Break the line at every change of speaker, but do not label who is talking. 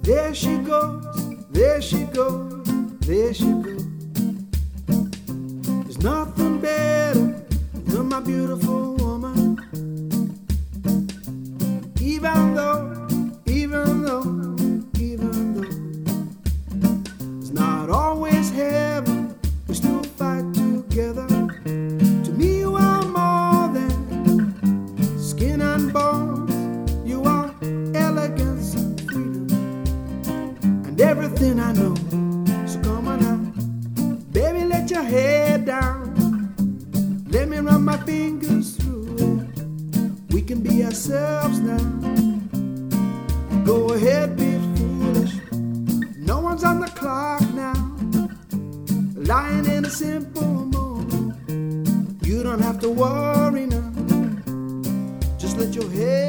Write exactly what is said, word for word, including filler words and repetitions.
There she goes, there she goes, there she goes. There's nothing better than my beautiful woman. Even though, even though, even though it's not always heaven, we still fight together. To me you are more than skin and bones. You are elegance and freedom and everything I know. So come on now, baby, let your head down. Let me run my fingers through it. We can be ourselves now. Go ahead, be foolish. No one's on the clock now. Lying in a simple moment. You don't have to worry now. Just let your head